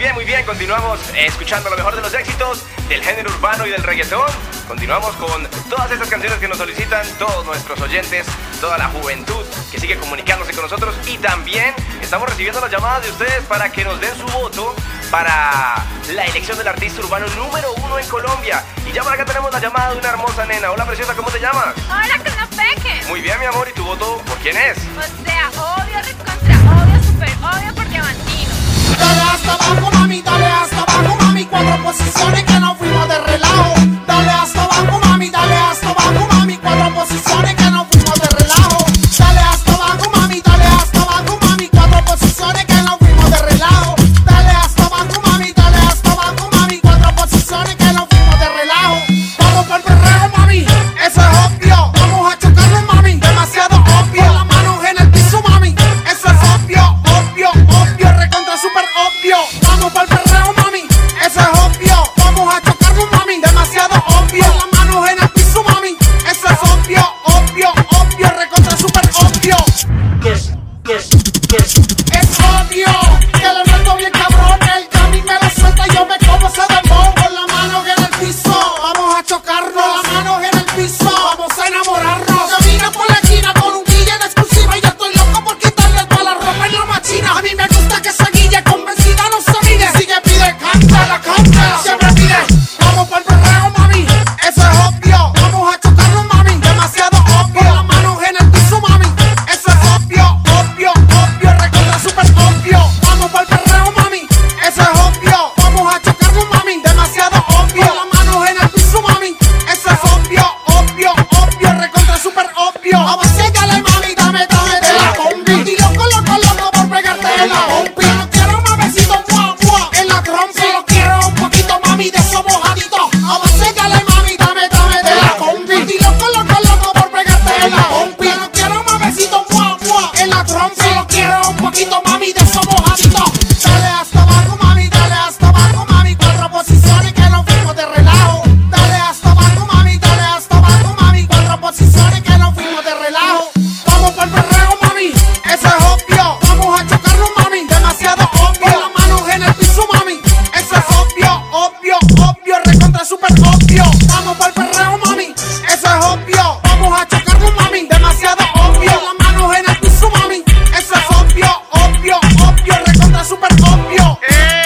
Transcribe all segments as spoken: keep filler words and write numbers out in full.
bien, muy bien. Continuamos eh, escuchando lo mejor de los éxitos del género urbano y del reggaetón. Continuamos con todas estas canciones que nos solicitan todos nuestros oyentes, toda la juventud que sigue comunicándose con nosotros. Y también estamos recibiendo las llamadas de ustedes para que nos den su voto para la elección del artista urbano número uno en Colombia. Y ya por acá tenemos la llamada de una hermosa nena. Hola, preciosa, ¿cómo te llamas? Hola, con la peque. Muy bien, mi amor. ¿Y tu voto por quién es? O sea, obvio, recontra obvio, super obvio por Diamantino. Dale hasta abajo, mami, dale hasta abajo, mami. Cuatro posiciones que nos fuimos de relajo. Dale hasta abajo, mami, dale hasta abajo, mami. Cuatro posiciones que nos fuimos de relajo. Dale hasta abajo, mami, dale hasta abajo, mami. Cuatro posiciones que nos fuimos de relajo. Dale hasta abajo, mami, dale hasta abajo, mami. Cuatro posiciones que nos fuimos de relajo. Vamos por el perreo, mami, eso es obvio. Vamos a chocarlo, mami, demasiado obvio. Las manos en el piso, mami, eso es obvio, obvio, obvio, recontra super obvio. Vamos por el perreo, mami, eso es obvio. Vamos a chocarlo, mami, demasiado obvio. Las manos en el piso, mami, eso es obvio, obvio, obvio, recontra super obvio. Yes, yes, yes. Es obvio que le meto bien cabrón. El Cami me lo suelta y yo me como ese dembow. Con las manos en el piso, vamos a chocarnos. Las manos en el piso, vamos a enamorarnos. Camina por la esquina con un guille en exclusiva y yo estoy loco por quitarle toda la ropa en la machina. A mí me gusta que esa guille convencida no se mide. Sigue, pide, cántala, cántala. Siempre pide, vamos por el perreo, mami, eso es obvio. Vamos a chocarnos, mami, demasiado obvio. Las manos en el piso, mami, eso es obvio, obvio, obvio, recontra super obvio. Vamos por el perreo, mami, eso es obvio. Vamos a chocarnos, mami, demasiado obvio. Las manos en el piso, mami, eso es obvio, obvio, obvio, recontra super obvio. Abacéllale, mami, dame, dame de la combi. Y loco, loco, loco por pegarte en la pompi. No quiero más besitos, mua, mua, en la trompa. Solo quiero un poquito, mami, de eso mojadito. Abacéllale, mami, dame, dame de la combi. Y loco, loco, loco por pegarte en la pompi. No quiero más besitos, mua, mua, en la trompa. Solo quiero un poquito, mami, de eso mojadito. Dale hasta abajo, mami, dale hasta abajo, mami. Cuatro posiciones que nos fuimos de relajo. Dale hasta abajo, mami, dale hasta abajo, mami. Cuatro posiciones que nos fuimos de relajo. Vamos por el perreo, mami, eso es obvio. Vamos a chocarnos, mami, demasiado obvio. Las manos en el piso, mami, eso es obvio, obvio, obvio, recontra super obvio. Vamos por el perreo, mami, eso es obvio. Vamos a chocarnos, mami, demasiado obvio. Las manos en el piso, mami, eso es obvio, obvio, obvio, recontra super obvio.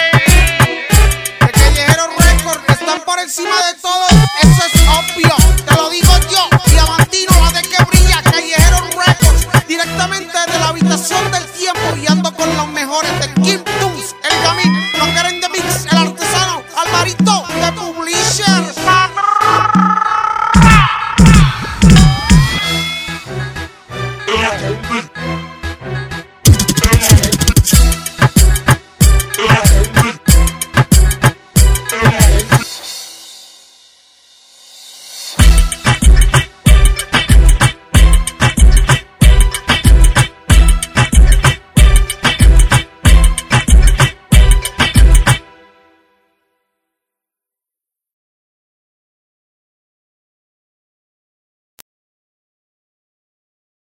El Callejero Records están por encima de todo, eso es obvio. Te lo digo yo, Diamantino, la de que brilla, Callejero Records, directamente de la habitación del tiempo. Y